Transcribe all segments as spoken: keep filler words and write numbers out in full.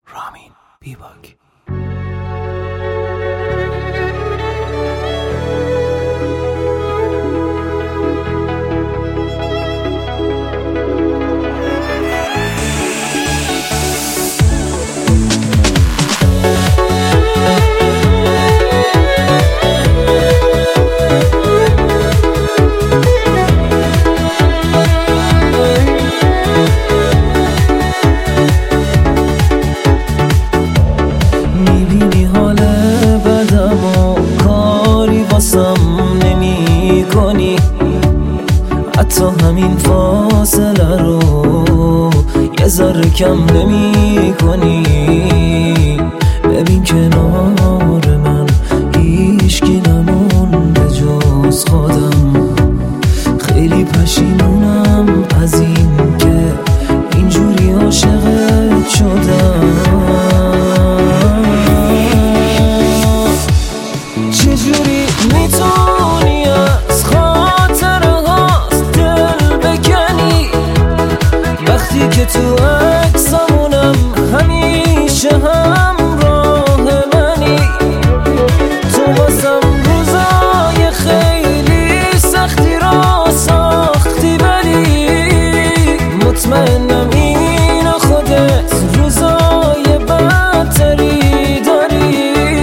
رامین بیباک. نمی کنی حتی همین فاصله رو یه ذره کم نمی کنی. ببین کنار من هیچکی نمونده جز خودم. خیلی پشیمونم از این که اینجوری عاشقت شدم. چجوری میتونی از خاطره هاست دل بکنی وقتی که تو عکسامونم همیشه همراه منی. تو واسم روزای خیلی سختی را ساختی ولی مطمئنم اینو خودت روزای بدتری داری.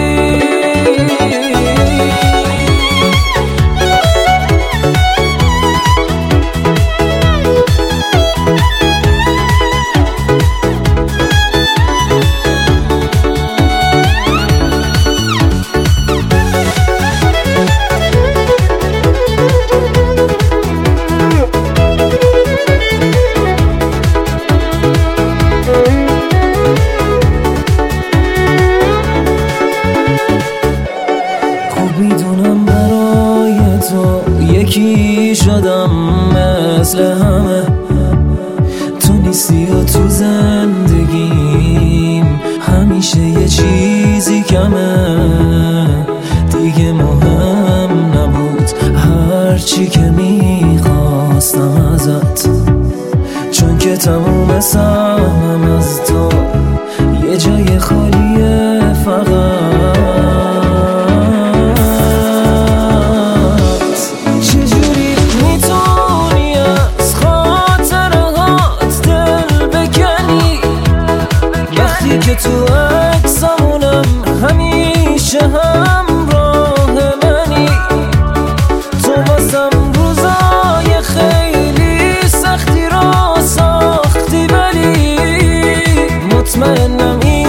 میدونم برای تو یکی شدم مثل همه. تو نیستی و تو زندگیم همیشه یه چیزی کمه. دیگه مهم نبود هرچی که میخواستم ازت، چون که تموم سهمم از تو یه جای خالیه فقط. که تو عکسامونم همیشه همراه منی. تو واسم روزای خیلی سختی را ساختی ولی مطمئنم این